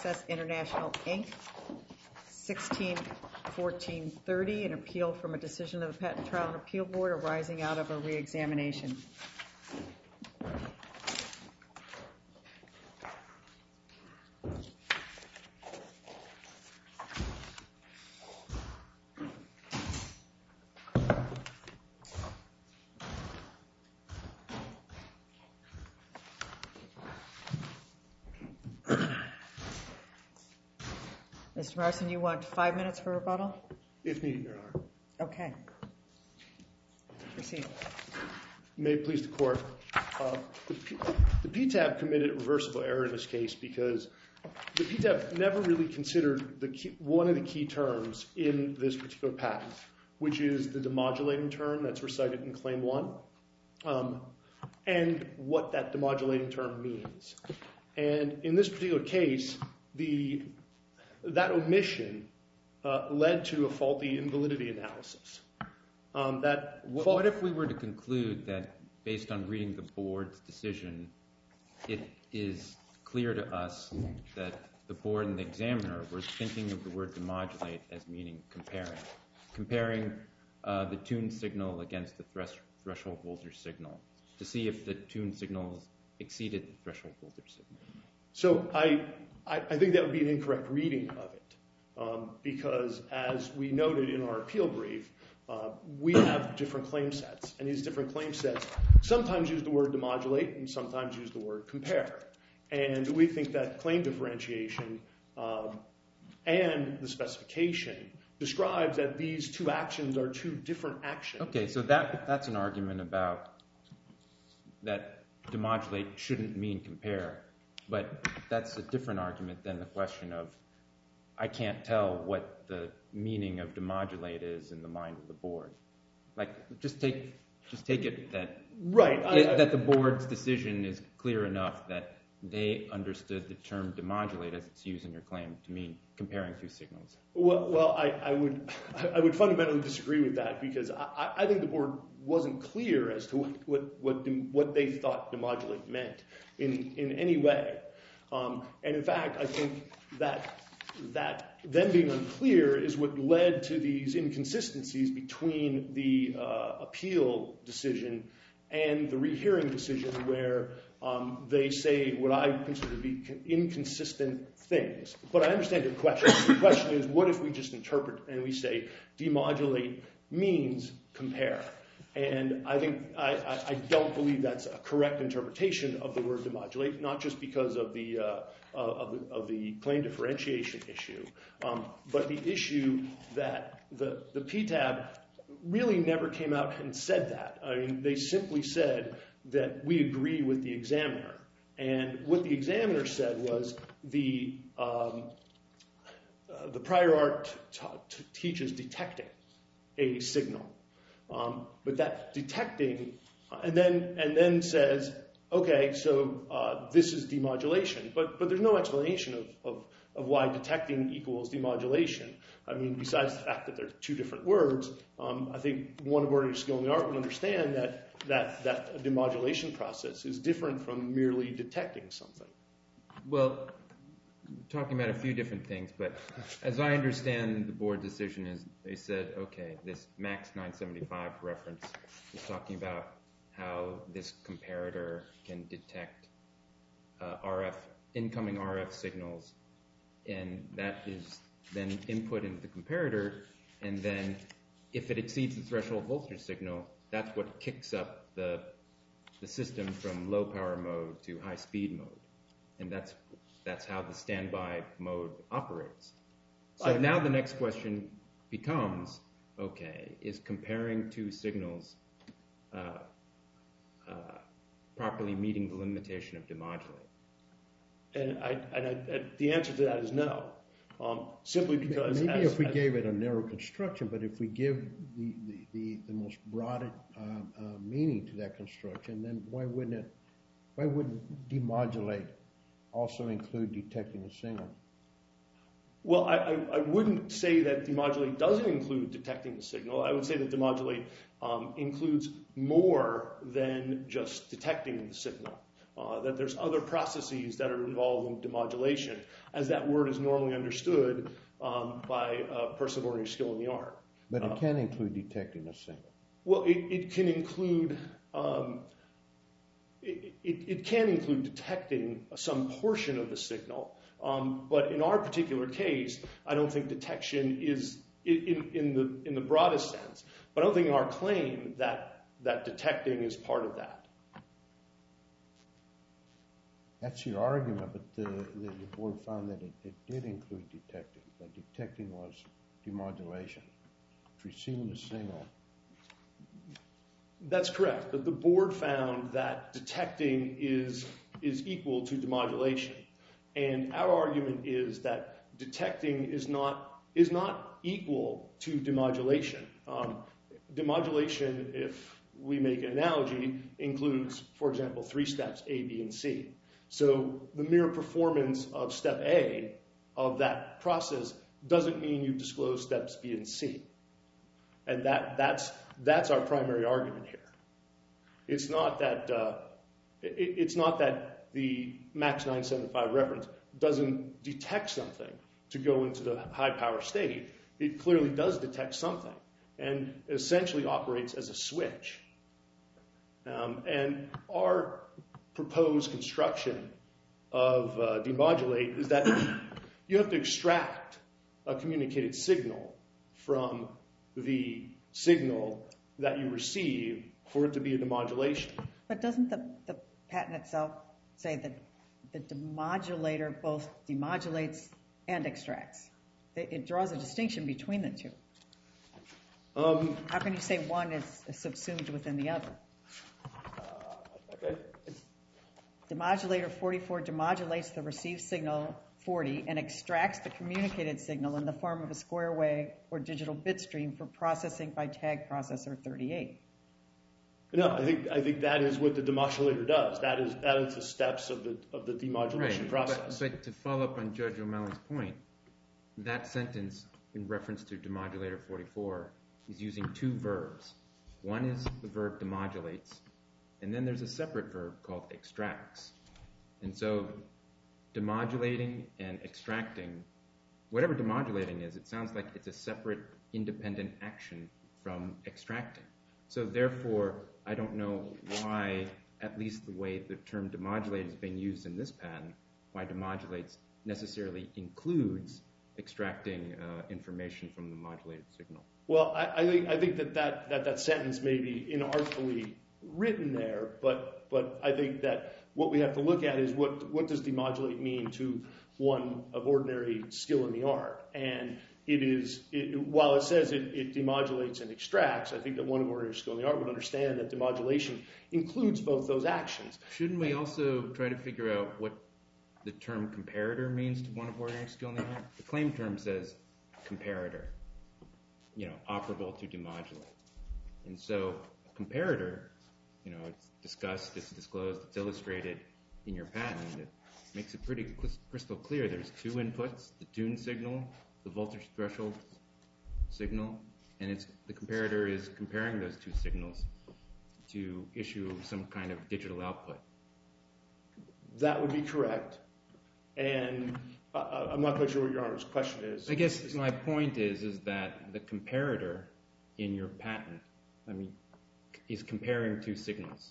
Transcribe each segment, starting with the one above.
Access International, Inc., 16-1430, an appeal from a decision of the Patent Trial and Appeal Board arising out of a reexamination. Mr. Morrison, you want 5 minutes for rebuttal? If needed, Your Honor. Okay. Proceed. May it please the Court. The PTAB committed a reversible error in this case because the PTAB never really considered one of the key terms in this particular patent, which is the demodulating term that's recited in Claim 1, and what that demodulating term means. And in this particular case, that omission led to a faulty invalidity analysis. What if we were to conclude that, based on reading the Board's decision, it is clear to us that the Board and the examiner were thinking of the word demodulate as meaning comparing the tune signal against the threshold voltage signal to see if the tune signals exceeded the threshold voltage signal? So I think that would be an incorrect reading of it, because as we noted in our appeal brief, we have different claim sets, and these different claim sets sometimes use the word demodulate and sometimes use the word compare. And we think that claim differentiation and the specification describes that these two actions are two different actions. Okay, so that's an argument about that demodulate shouldn't mean compare, but that's a different argument than the question of I can't tell what the meaning of demodulate is in the mind of the Board. Like, just take it that that the Board's decision is clear enough that they understood the term demodulate as it's used in your claim to mean comparing two signals. Well, I would fundamentally disagree with that, because I think the Board wasn't clear as to what they thought demodulate meant in any way. And in fact, I think that them being unclear is what led to these inconsistencies between the appeal decision and the rehearing decision, where they say what I consider to be inconsistent things. But I understand your question. The question is, what if we just interpret and we say demodulate means compare? And I think I don't believe that's a correct interpretation of the word demodulate, not just because of the claim differentiation issue, but the issue that the PTAB really never came out and said that. I mean, they simply said that we agree with the examiner. And what the examiner said was the prior art teaches detecting a signal. But that detecting, and then says, okay, so this is demodulation. But there's no explanation of why detecting equals demodulation. I mean, besides the fact that they're two different words, I think one of ordinary skill in the art would understand that a demodulation process is different from merely detecting something. Well, talking about a few different things, but as I understand the Board decision is they said, okay, this MAX 975 reference is talking about how this comparator can detect incoming RF signals, and that is then input into the comparator, and then if it exceeds the threshold voltage signal, that's what kicks up the system from low power mode to high speed mode, and that's how the standby mode operates. So now the next question becomes, okay, is comparing two signals properly meeting the limitation of demodulate? And the answer to that is no. Simply because maybe if we gave it a narrow construction, but if we give the most broad meaning to that construction, then why wouldn't demodulate also include detecting a signal? Well, I wouldn't say that demodulate doesn't include detecting the signal. I would say that demodulate includes more than just detecting the signal. that there's other processes that are involved in demodulation, as that word is normally understood by a person of ordinary skill in the art. But it can include detecting a signal. Well, it can include it can include detecting some portion of the signal, but in our particular case, I don't think detection is in the broadest sense. But I don't think in our claim that detecting is part of that. That's your argument, but the board found that it did include detecting. That detecting was demodulation. It's receiving the signal. That's correct, but the board found that detecting is equal to demodulation, and our argument is that detecting is not equal to demodulation. Demodulation, if we make an analogy, includes, for example, 3 steps, A, B, and C. So the mere performance of step A of that process doesn't mean you disclose steps B and C. And that's our primary argument here. It's not that the MAX 975 reference doesn't detect something to go into the high power state. It clearly does detect something and essentially operates as a switch. And our proposed construction of demodulate is that you have to extract a communicated signal from the signal that you receive for it to be a demodulation. But doesn't the patent itself say that the demodulator both demodulates and extracts? It draws a distinction between the two. How can you say one is subsumed within the other? Okay. Demodulator 44 demodulates the received signal 40 and extracts the communicated signal in the form of a square wave or digital bit stream for processing by tag processor 38. No, I think that is what the demodulator does. That is the steps of the demodulation process. But to follow up on Judge O'Malley's point, that sentence in reference to demodulator 44 is using 2 verbs. One is the verb demodulates, and then there's a separate verb called extracts. And so demodulating and extracting, whatever demodulating is, it sounds like it's a separate independent action from extracting. So therefore, I don't know why, at least the way the term demodulate is being used in this patent, why demodulates necessarily includes extracting information from the modulated signal. Well, I think that sentence may be inartfully written there, but I think that what we have to look at is what does demodulate mean to one of ordinary skill in the art. And while it says it demodulates and extracts, I think that one of ordinary skill in the art would understand that demodulation includes both those actions. Shouldn't we also try to figure out what the term comparator means to one of ordinary skill in the art? The claim term says comparator, operable to demodulate. And so a comparator, it's discussed, it's disclosed, it's illustrated in your patent. It makes it pretty crystal clear. There's 2 inputs, the tune signal, the voltage threshold signal, and the comparator is comparing those 2 signals to issue some kind of digital output. That would be correct. And I'm not quite sure what Your Honor's question is. I guess my point is that the comparator in your patent, is comparing 2 signals.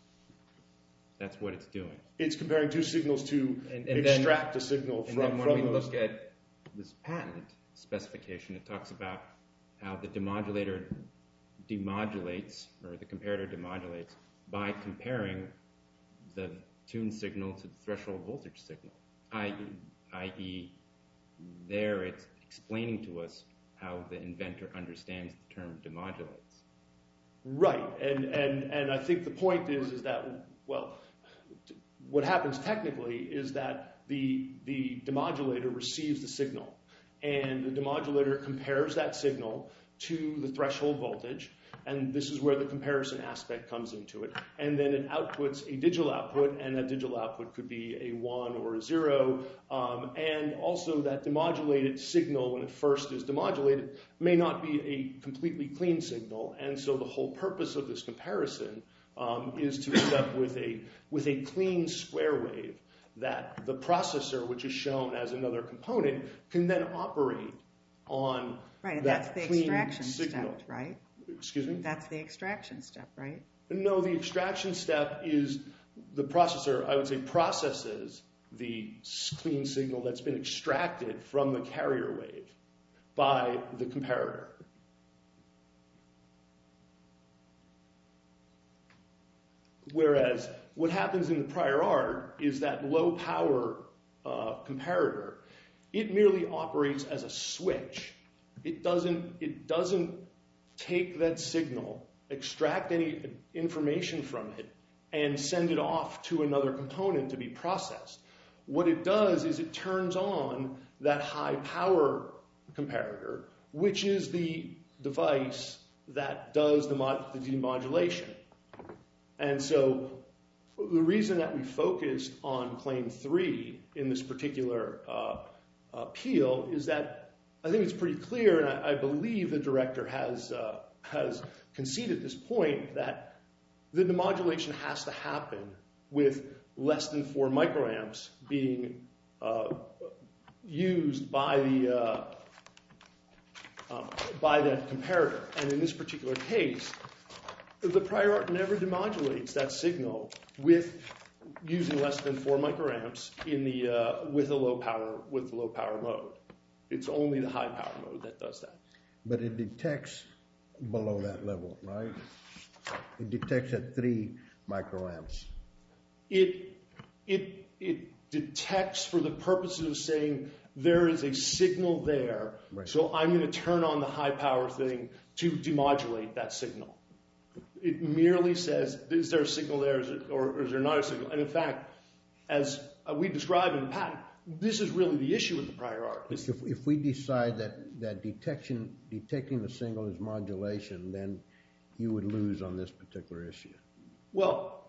That's what it's doing. It's comparing 2 signals to extract a signal from those. And then when we look at this patent specification, it talks about how the demodulator demodulates, or the comparator demodulates, by comparing the tune signal to the threshold voltage signal, i.e. there it's explaining to us how the inventor understands the term demodulates. Right, and I think the point is that, well, what happens technically is that the demodulator receives the signal, and the demodulator compares that signal to the threshold voltage, and this is where the comparison aspect comes into it, and then it outputs a digital output, and that digital output could be a 1 or a 0, and also that demodulated signal, when it first is demodulated, may not be a completely clean signal, and so the whole purpose of this comparison is to end up with a clean square wave that the processor, which is shown as another component, can then operate on Right, that that's the clean extraction signal. step, right? Excuse me? That's the extraction step, right? No, the extraction step is the processor, I would say, processes the clean signal that's been extracted from the carrier wave by the comparator. Whereas what happens in the prior art is that low power comparator, it merely operates as a switch. It doesn't take that signal, extract any information from it, and send it off to another component to be processed. What it does is it turns on that high power comparator, which is the device that does the demodulation. And so the reason that we focused on Claim 3 in this particular appeal is that I think it's pretty clear, and I believe the director has conceded this point, that the demodulation has to happen with less than 4 microamps being used by that comparator. And in this particular case, the prior art never demodulates that signal with using less than 4 microamps with the low power mode. It's only the high power mode that does that. But it detects below that level, right? It detects at 3 microamps. It detects for the purposes of saying there is a signal there, right. So I'm going to turn on the high power thing to demodulate that signal. It merely says, is there a signal there or is there not a signal? And in fact, as we described in the patent, this is really the issue with the prior art. If we decide that detecting the signal is modulation, then you would lose on this particular issue. Well,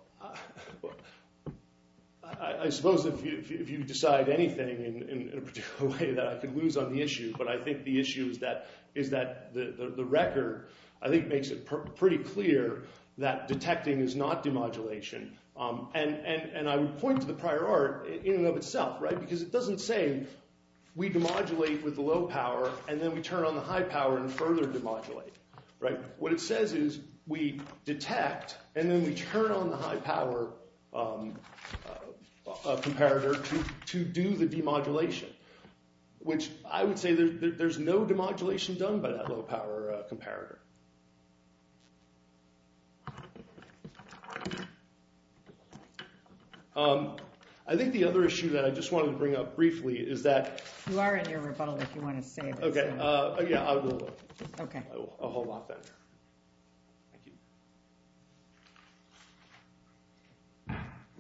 I suppose if you decide anything in a particular way that I could lose on the issue, but I think the issue is that the record, I think, makes it pretty clear that detecting is not demodulation. And I would point to the prior art in and of itself, right? Because it doesn't say we demodulate with the low power and then we turn on the high power and further demodulate, right? What it says is we detect and then we turn on the high power comparator to do the demodulation, which I would say there's no demodulation done by that low power comparator. I think the other issue that I just wanted to bring up briefly is that... You are in your rebuttal if you want to say that. Okay, yeah, I will. Okay. I'll hold off then. Thank you.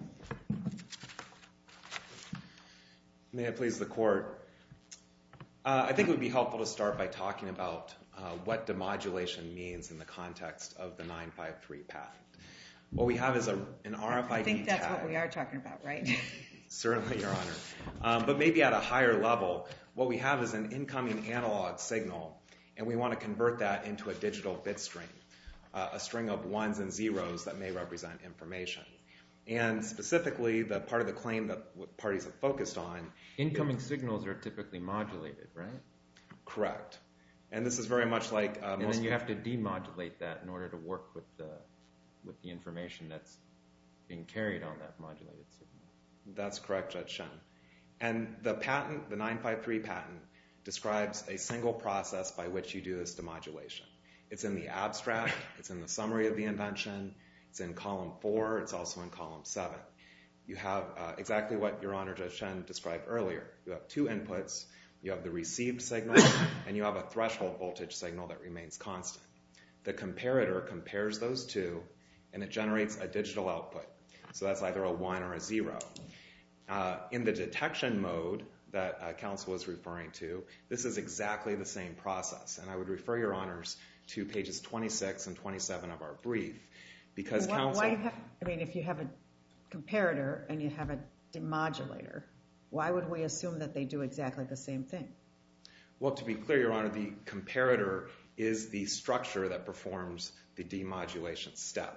May it please the court. I think it would be helpful to start by talking about what demodulation means in the context of the 953 patent. What we have is an RFID tag. I think that's what we are talking about, right? Certainly, Your Honor. But maybe at a higher level, what we have is an incoming analog signal, and we want to convert that into a digital bit string, a string of ones and zeros that may represent information. And specifically, the part of the claim that parties have focused on... Incoming signals are typically modulated, right? Correct. And this is very much like... and then you have to demodulate that in order to work with the information that's being carried on that modulated signal. That's correct, Judge Shen. And the patent, the 953 patent, describes a single process by which you do this demodulation. It's in the abstract, it's in the summary of the invention, it's in column 4, it's also in column 7. You have exactly what Your Honor, Judge Shen described earlier. You have 2 inputs, you have the received signal, and you have a threshold voltage signal that remains constant. The comparator compares those 2, and it generates a digital output. So that's either a 1 or a 0. In the detection mode that counsel was referring to, this is exactly the same process. And I would refer Your Honors to pages 26 and 27 of our brief. Because counsel... if you have a comparator and you have a demodulator, why would we assume that they do exactly the same thing? Well, to be clear, Your Honor, the comparator is the structure that performs the demodulation step.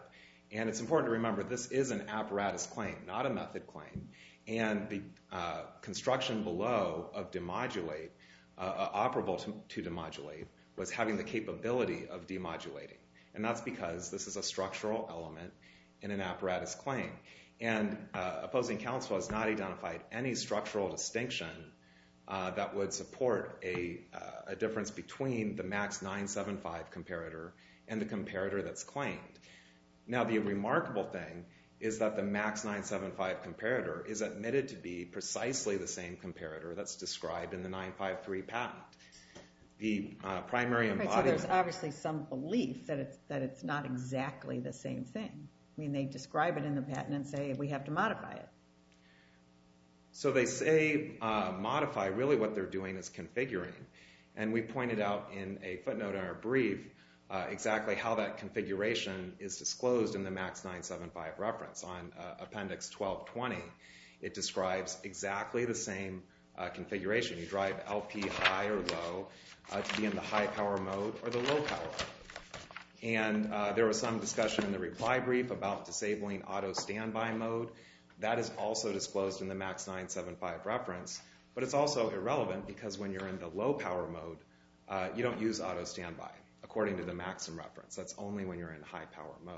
And it's important to remember this is an apparatus claim, not a method claim. And the construction below of demodulate, operable to demodulate, was having the capability of demodulating. And that's because this is a structural element in an apparatus claim. And opposing counsel has not identified any structural distinction that would support a difference between the MAX 975 comparator and the comparator that's claimed. Now, the remarkable thing is that the MAX 975 comparator is admitted to be precisely the same comparator that's described in the 953 patent. The primary embodiment... So there's obviously some belief that it's not exactly the same thing. I mean, they describe it in the patent and say we have to modify it. So they say modify. Really what they're doing is configuring. And we pointed out in a footnote in our brief exactly how that configuration is disclosed in the MAX 975 reference. On Appendix 1220, it describes exactly the same configuration. You drive LP high or low to be in the high power mode or the low power mode. And there was some discussion in the reply brief about disabling auto standby mode. That is also disclosed in the MAX 975 reference, but it's also irrelevant because when you're in the low power mode, you don't use auto standby, according to the Maxim reference. That's only when you're in high power mode.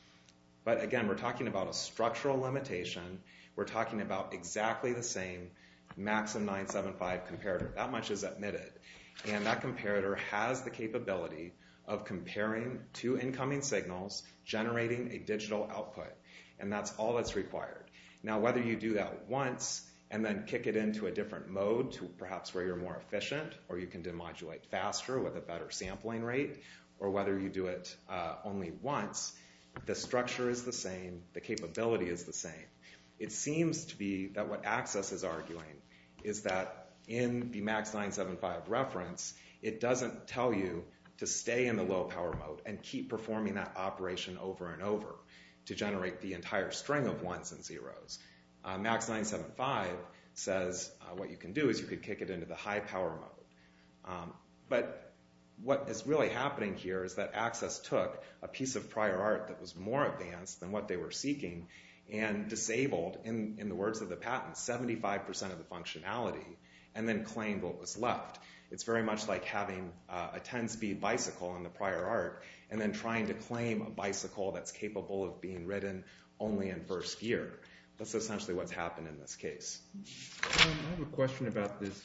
But again, we're talking about a structural limitation. We're talking about exactly the same Maxim 975 comparator. That much is admitted. And that comparator has the capability of comparing two incoming signals, generating a digital output. And that's all that's required. Now, whether you do that once and then kick it into a different mode to perhaps where you're more efficient, or you can demodulate faster with a better sampling rate, or whether you do it only once, the structure is the same, the capability is the same. It seems to be that what Access is arguing is that in the MAX 975 reference, it doesn't tell you to stay in the low power mode and keep performing that operation over and over to generate the entire string of ones and zeros. MAX 975 says what you can do is you could kick it into the high power mode. But what is really happening here is that Access took a piece of prior art that was more advanced than what they were seeking and disabled, in the words of the patent, 75% of the functionality and then claimed what was left. It's very much like having a 10-speed bicycle in the prior art and then trying to claim a bicycle that's capable of being ridden only in first gear. That's essentially what's happened in this case. I have a question about this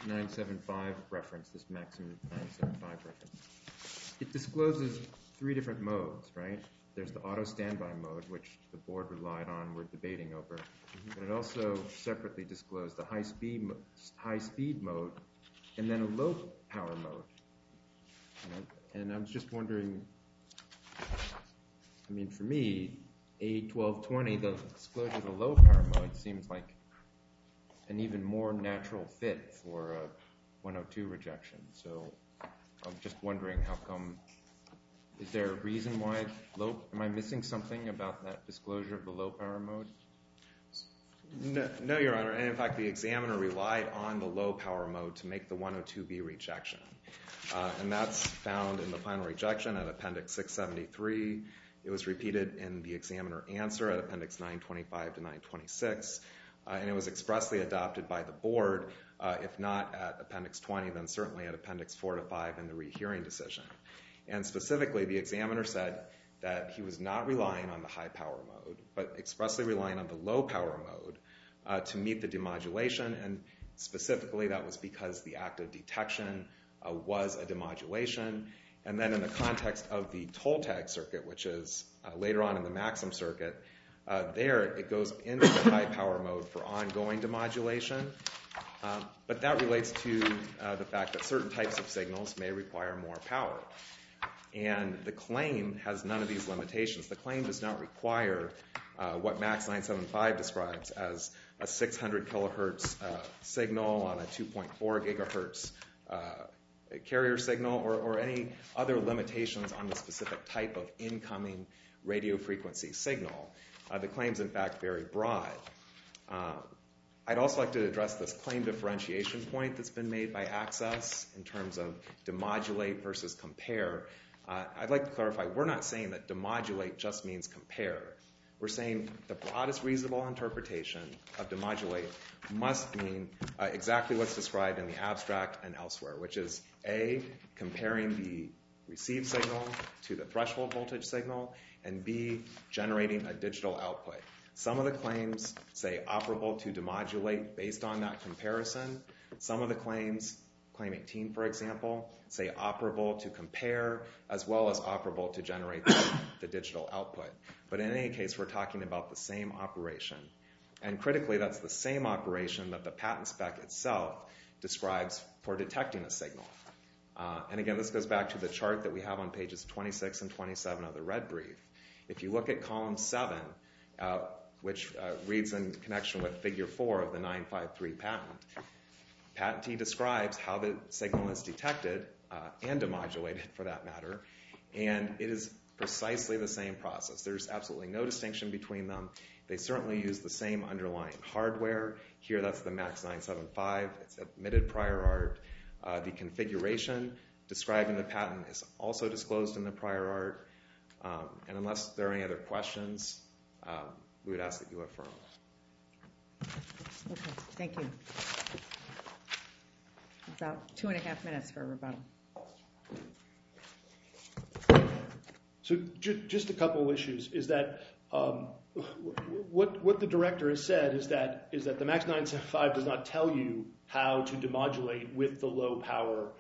975 reference, this Maxim 975 reference. It discloses 3 different modes, right? There's the auto standby mode, which the board relied on, we're debating over. But it also separately disclosed the high speed mode and then a low power mode. And I was just wondering, I mean, for me, A1220, the disclosure of the low power mode seems like an even more natural fit for a 102 rejection. So I'm just wondering how come, is there a reason why am I missing something about that disclosure of the low power mode? No, Your Honor. And in fact, the examiner relied on the low power mode to make the 102B rejection. And that's found in the final rejection at Appendix 673. It was repeated in the examiner answer at Appendix 925 to 926. And it was expressly adopted by the board, if not at Appendix 20, then certainly at Appendix 4 to 5 in the rehearing decision. And specifically, the examiner said that he was not relying on the high power mode, but expressly relying on the low power mode to meet the demodulation. And specifically, that was because the act of detection was a demodulation. And then in the context of the toll tag circuit, which is later on in the Maxim circuit, there it goes into the high power mode for ongoing demodulation. But that relates to the fact that certain types of signals may require more power. And the claim has none of these limitations. The claim does not require what MAX 975 describes as a 600 kilohertz signal on a 2.4 gigahertz carrier signal or any other limitations on the specific type of incoming radio frequency signal. The claim's in fact very broad. I'd also like to address this claim differentiation point that's been made by Access in terms of demodulate versus compare. I'd like to clarify, we're not saying that demodulate just means compare. We're saying the broadest reasonable interpretation of demodulate must mean exactly what's described in the abstract and elsewhere, which is A, comparing the received signal to the threshold voltage signal, and B, generating a digital output. Some of the claims say operable to demodulate based on that comparison. Some of the claims, Claim 18, for example, say operable to compare as well as operable to generate the digital output. But in any case, we're talking about the same operation. And critically, that's the same operation that the patent spec itself describes for detecting a signal. And again, this goes back to the chart that we have on pages 26 and 27 of the red brief. If you look at column 7, which reads in connection with figure 4 of the 953 patent, patentee describes how the signal is detected and demodulated, for that matter, and it is precisely the same process. There's absolutely no distinction between them. They certainly use the same underlying hardware. Here, that's the MAX 975. It's admitted prior art. The configuration described in the patent is also disclosed in the prior art. And unless there are any other questions, we would ask that you affirm. Okay, thank you. About 2.5 minutes for rebuttal. So just a couple of issues is that what the director has said is that the MAX 975 does not tell you how to demodulate with the low power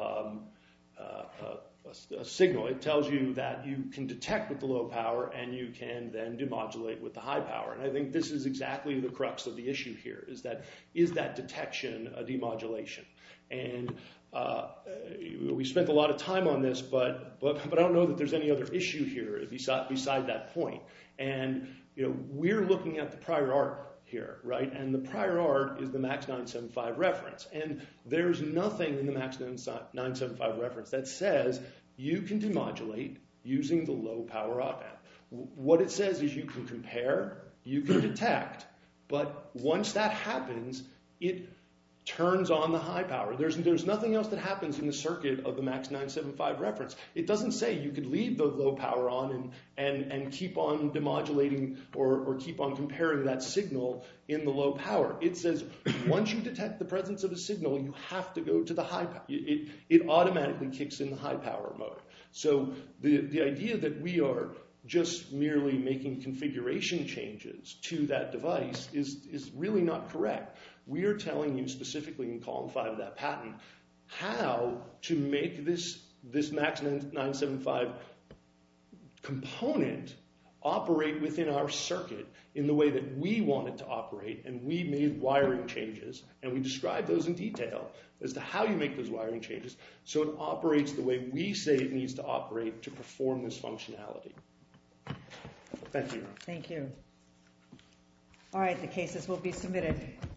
signal. It tells you that you can detect with the low power and you can then demodulate with the high power. And I think this is exactly the crux of the issue here, is that detection a demodulation? And we spent a lot of time on this, but I don't know that there's any other issue here beside that point. And we're looking at the prior art here, right? And the prior art is the MAX 975 reference. And there's nothing in the MAX 975 reference that says you can demodulate using the low power op amp. What it says is you can compare, you can detect, but once that happens, it turns on the high power. There's nothing else that happens in the circuit of the MAX 975 reference. It doesn't say you could leave the low power on and keep on demodulating or keep on comparing that signal in the low power. It says once you detect the presence of a signal, you have to go to the high power. It automatically kicks in the high power mode. So the idea that we are just merely making configuration changes to that device is really not correct. We are telling you specifically in column 5 of that patent how to make this MAX 975 component operate within our circuit in the way that we want it to operate, and we made wiring changes, and we described those in detail as to how you make those wiring changes so it operates the way we say it needs to operate to perform this functionality. Thank you. Thank you. All right, the cases will be submitted.